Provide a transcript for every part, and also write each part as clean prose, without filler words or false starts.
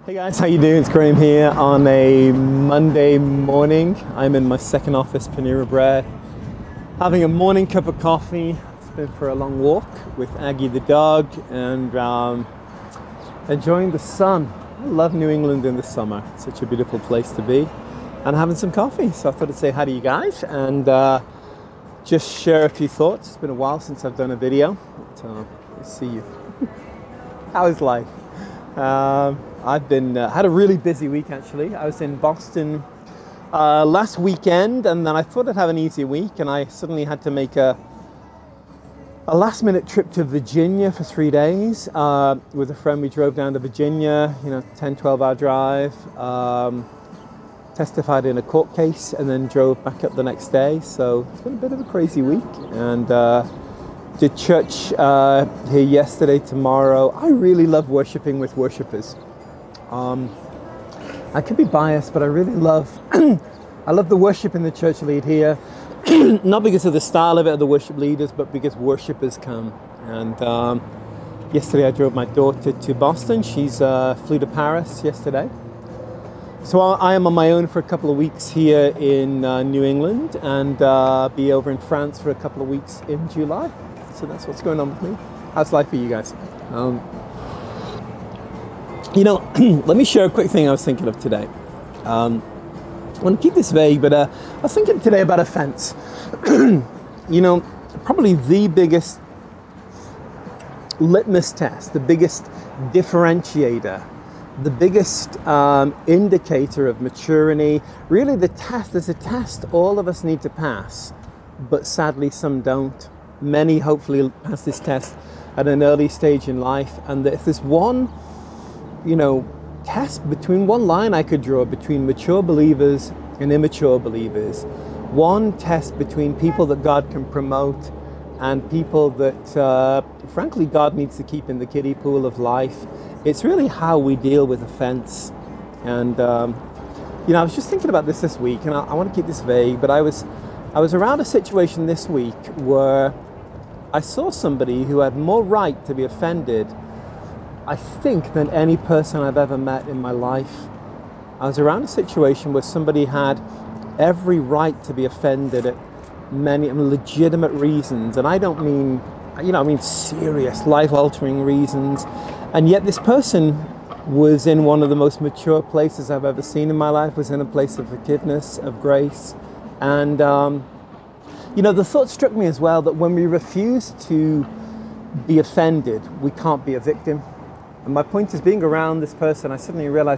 Hey guys, how you doing? It's Graham here on a Monday morning. I'm in my second office, Panera Bread, having a morning cup of coffee. It's been for a long walk with Aggie the dog and enjoying the sun. I love New England in the summer. It's such a beautiful place to be. And having some coffee. So I thought I'd say hi to you guys and just share a few thoughts. It's been a while since I've done a video. But, let's see you. How is life? I've been had a really busy week actually. I was in Boston last weekend, and then I thought I'd have an easier week, and I suddenly had to make a last-minute trip to Virginia for 3 days with a friend. We drove down to Virginia, 10, 12-hour drive, testified in a court case, and then drove back up the next day. So it's been a bit of a crazy week, and did church here yesterday, tomorrow. I really love worshiping with worshipers. I could be biased, but I really love I love the worship in the church lead here. Not because of the style of it or the worship leaders, but because worshipers come. And yesterday I drove my daughter to Boston. She's flew to Paris yesterday. So I am on my own for a couple of weeks here in New England, and be over in France for a couple of weeks in July. So that's what's going on with me. How's life for you guys? Let me share a quick thing I was thinking of today. I want to keep this vague, but I was thinking today about offense. Probably the biggest litmus test, the biggest differentiator, the biggest indicator of maturity. Really, there's a test all of us need to pass, but sadly some don't. Many hopefully pass this test at an early stage in life, and if there's one test, between one line I could draw between mature believers and immature believers, one test between people that God can promote and people that frankly God needs to keep in the kiddie pool of life, it's really how we deal with offense. And I was just thinking about this week, and I want to keep this vague, but I was around a situation this week where I saw somebody who had more right to be offended, I think, than any person I've ever met in my life. I was around a situation where somebody had every right to be offended at many legitimate reasons. And I don't mean, I mean serious, life-altering reasons. And yet this person was in one of the most mature places I've ever seen in my life, was in a place of forgiveness, of grace. And, the thought struck me as well that when we refuse to be offended, we can't be a victim. And my point is, being around this person, I suddenly realized,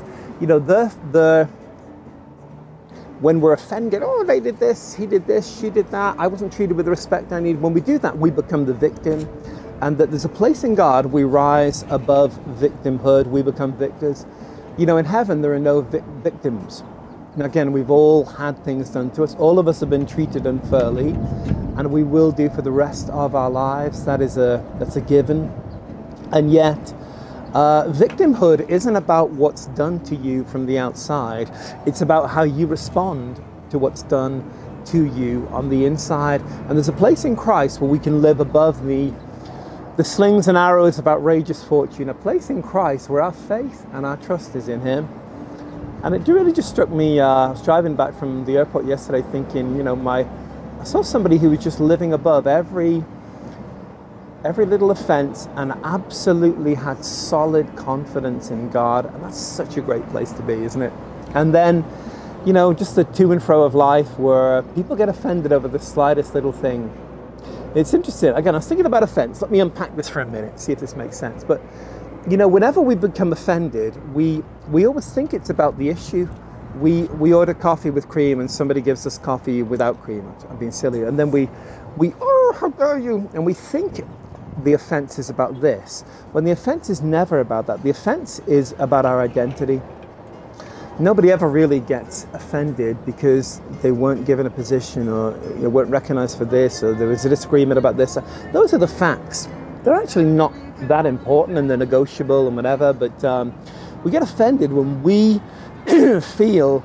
when we're offended, they did this, he did this, she did that, I wasn't treated with the respect I need. When we do that, we become the victim. And that there's a place in God, we rise above victimhood, we become victors. In heaven, there are no victims. Now, again, we've all had things done to us. All of us have been treated unfairly, and we will do for the rest of our lives. That's a given. And yet, victimhood isn't about what's done to you from the outside. It's about how you respond to what's done to you on the inside. And there's a place in Christ where we can live above the slings and arrows of outrageous fortune. A place in Christ where our faith and our trust is in Him. And it really just struck me. I was driving back from the airport yesterday thinking, I saw somebody who was just living above every little offense and absolutely had solid confidence in God. And that's such a great place to be, isn't it? And then, just the to and fro of life where people get offended over the slightest little thing. It's interesting. Again, I was thinking about offense. Let me unpack this for a minute, see if this makes sense. But, whenever we become offended, we always think it's about the issue. We order coffee with cream and somebody gives us coffee without cream. I'm being silly. And then we how dare you? And we think the offense is about this, when the offense is never about that. The offense is about our identity. Nobody ever really gets offended because they weren't given a position or weren't recognized for this, or there was a disagreement about this. Those are the facts. They're actually not that important, and they're negotiable and whatever, but we get offended when we feel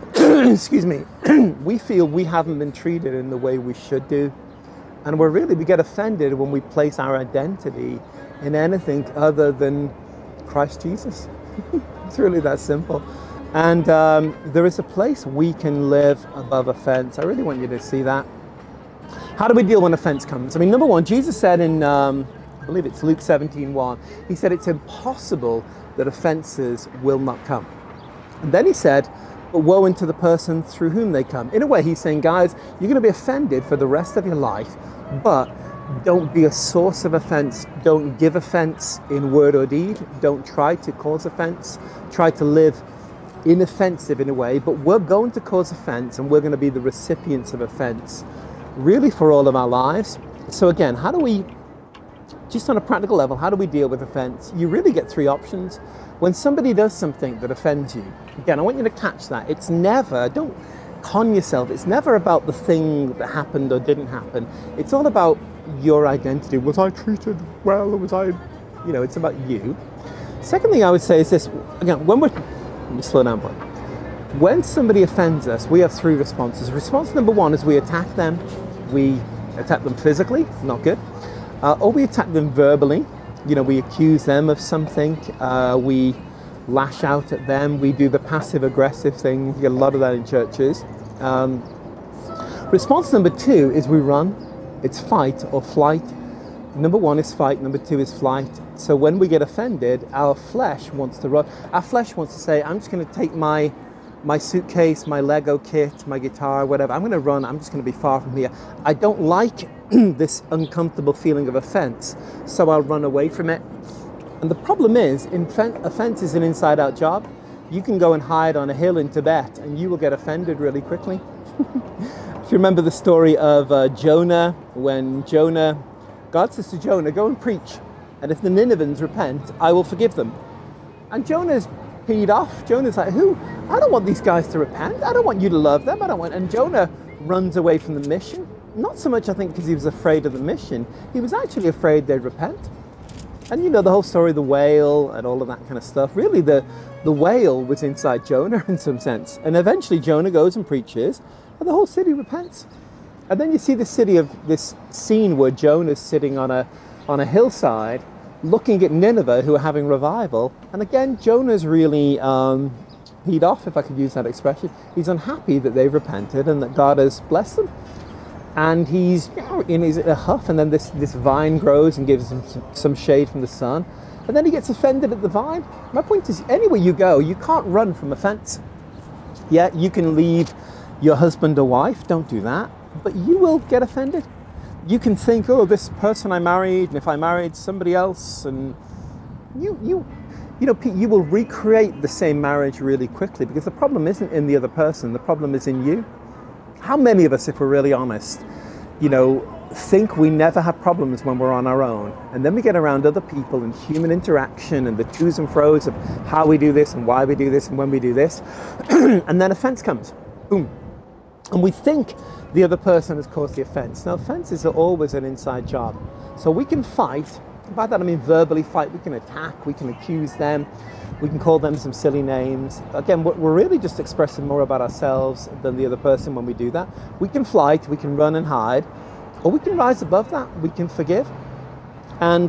we feel we haven't been treated in the way we should do. And we get offended when we place our identity in anything other than Christ Jesus. It's really that simple. And there is a place we can live above offense. I really want you to see that. How do we deal when offense comes? I mean, number one, Jesus said in, I believe it's Luke 17:1, he said it's impossible that offenses will not come. And then he said, but woe unto the person through whom they come. In a way, he's saying, guys, you're going to be offended for the rest of your life, but don't be a source of offense. Don't give offense in word or deed. Don't try to cause offense. Try to live inoffensive in a way, but we're going to cause offense and we're going to be the recipients of offense really for all of our lives. So again, how do we, just on a practical level, how do we deal with offense? You really get three options. When somebody does something that offends you, again, I want you to catch that. It's never, don't con yourself, it's never about the thing that happened or didn't happen. It's all about your identity. Was I treated well, or was I, it's about you. Second thing I would say is this, again, let me slow down, boy. When somebody offends us, we have three responses. Response number one is we attack them. We attack them physically, not good. Or we attack them verbally. We accuse them of something. We lash out at them. We do the passive-aggressive thing. You get a lot of that in churches. Response number two is we run. It's fight or flight. Number one is fight. Number two is flight. So when we get offended, our flesh wants to run. Our flesh wants to say, I'm just going to take my suitcase, my Lego kit, my guitar, whatever. I'm going to run. I'm just going to be far from here. I don't like this uncomfortable feeling of offense, so I'll run away from it. And the problem is, offense is an inside-out job. You can go and hide on a hill in Tibet, and you will get offended really quickly. If you remember the story of Jonah, when God says to Jonah, go and preach, and if the Ninevans repent, I will forgive them. And Jonah's peed off. Jonah's like, who? I don't want these guys to repent. I don't want you to love them. And Jonah runs away from the mission. Not so much, I think, because he was afraid of the mission. He was actually afraid they'd repent. And the whole story of the whale and all of that kind of stuff. Really, the whale was inside Jonah in some sense. And eventually Jonah goes and preaches, and the whole city repents. And then you see this scene where Jonah's sitting on a hillside, looking at Nineveh, who are having revival. And again, Jonah's really peed off, if I could use that expression. He's unhappy that they've repented and that God has blessed them. And he's in a huff, and then this vine grows and gives him some shade from the sun. And then he gets offended at the vine. My point is, anywhere you go, you can't run from offense. Yeah, you can leave your husband or wife, don't do that, but you will get offended. You can think, oh, this person I married, and if I married somebody else, and you will recreate the same marriage really quickly, because the problem isn't in the other person, the problem is in you. How many of us, if we're really honest, think we never have problems when we're on our own, and then we get around other people and human interaction and the to's and fro's of how we do this and why we do this and when we do this, and then offense comes, boom, and we think the other person has caused the offense. Now, offenses are always an inside job, so we can fight. By that I mean verbally fight. We can attack, we can accuse them, we can call them some silly names. Again, we're really just expressing more about ourselves than the other person when we do that. We can flight, we can run and hide, or we can rise above that, we can forgive. And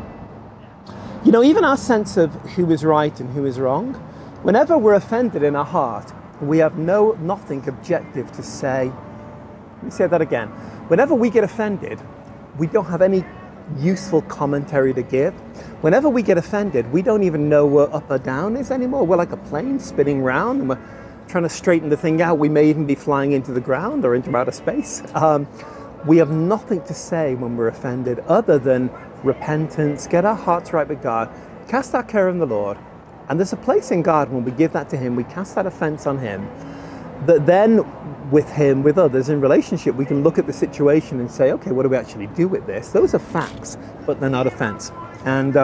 even our sense of who is right and who is wrong, whenever we're offended in our heart, we have nothing objective to say. Let me say that again. Whenever we get offended, we don't have any useful commentary to give. Whenever we get offended, we don't even know where up or down is anymore. We're like a plane spinning round, and we're trying to straighten the thing out. We may even be flying into the ground or into outer space. We have nothing to say when we're offended other than repentance, get our hearts right with God, cast our care on the Lord. And there's a place in God when we give that to Him, we cast that offense on Him, that then with Him, with others in relationship, we can look at the situation and say, okay, what do we actually do with this? Those are facts, but they're not offense. And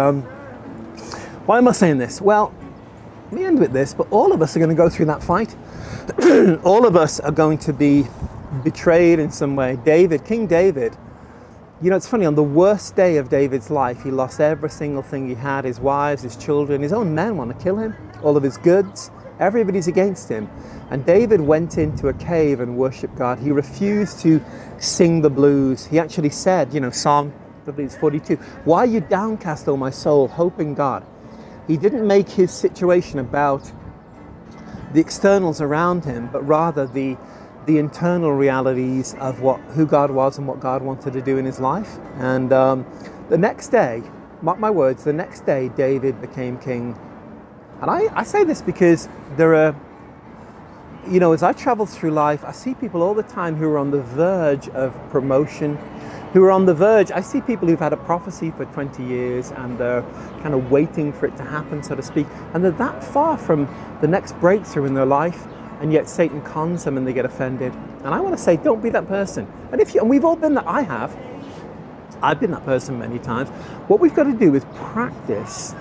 why am I saying this? Well, let me end with this, but all of us are going to go through that fight. All of us are going to be betrayed in some way. King David, it's funny, on the worst day of David's life, he lost every single thing he had, his wives, his children, his own men want to kill him, all of his goods, everybody's against him. And David went into a cave and worshiped God. He refused to sing the blues. He actually said, Psalm 42, why are you downcast, O my soul, hope in God? He didn't make his situation about the externals around him, but rather the internal realities of who God was and what God wanted to do in his life. And the next day, mark my words, the next day David became king. And I say this because there are, as I travel through life, I see people all the time who are on the verge of promotion, who are on the verge. I see people who've had a prophecy for 20 years and they're kind of waiting for it to happen, so to speak. And they're that far from the next breakthrough in their life, and yet Satan cons them and they get offended. And I want to say, don't be that person. And we've all been that. I've been that person many times. What we've got to do is practice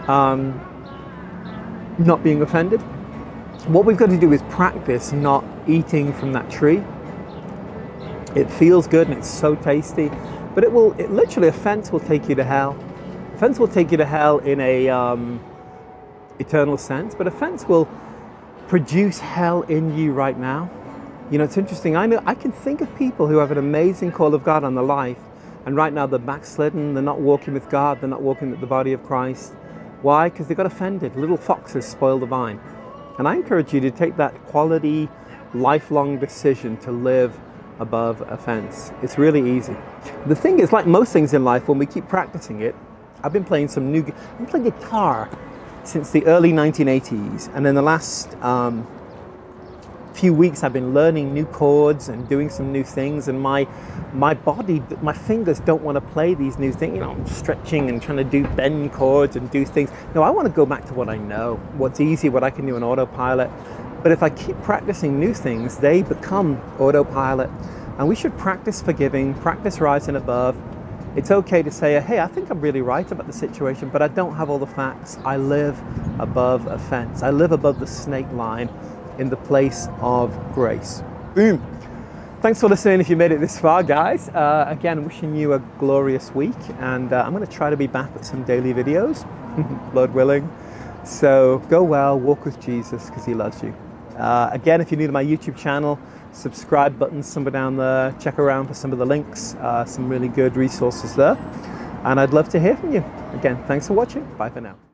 not being offended. What we've got to do is practice not eating from that tree. It feels good and it's so tasty, but offense will take you to hell. Offense will take you to hell in a eternal sense, but offense will produce hell in you right now. It's interesting. I can think of people who have an amazing call of God on their life, and right now they're backslidden, they're not walking with God, they're not walking with the body of Christ. Why? Because they got offended. Little foxes spoil the vine. And I encourage you to take that quality, lifelong decision to live above offense. It's really easy. The thing is, like most things in life, when we keep practicing it, I've been playing guitar since the early 1980s, and in the last few weeks I've been learning new chords and doing some new things, and my body, my fingers don't want to play these new things. I'm stretching and trying to bend chords and do things. No, I want to go back to what I know, what's easy, what I can do on autopilot. But if I keep practicing new things, they become autopilot. And we should practice forgiving, practice rising above. It's okay to say, hey, I think I'm really right about the situation, but I don't have all the facts. I live above offense. I live above the snake line in the place of grace. Boom. Thanks for listening if you made it this far, guys. Again, wishing you a glorious week, and I'm going to try to be back with some daily videos, Lord willing. So go well, walk with Jesus, because he loves you. Again, if you're new to my YouTube channel, subscribe button somewhere down there. Check around for some of the links, some really good resources there. And I'd love to hear from you. Again, thanks for watching. Bye for now.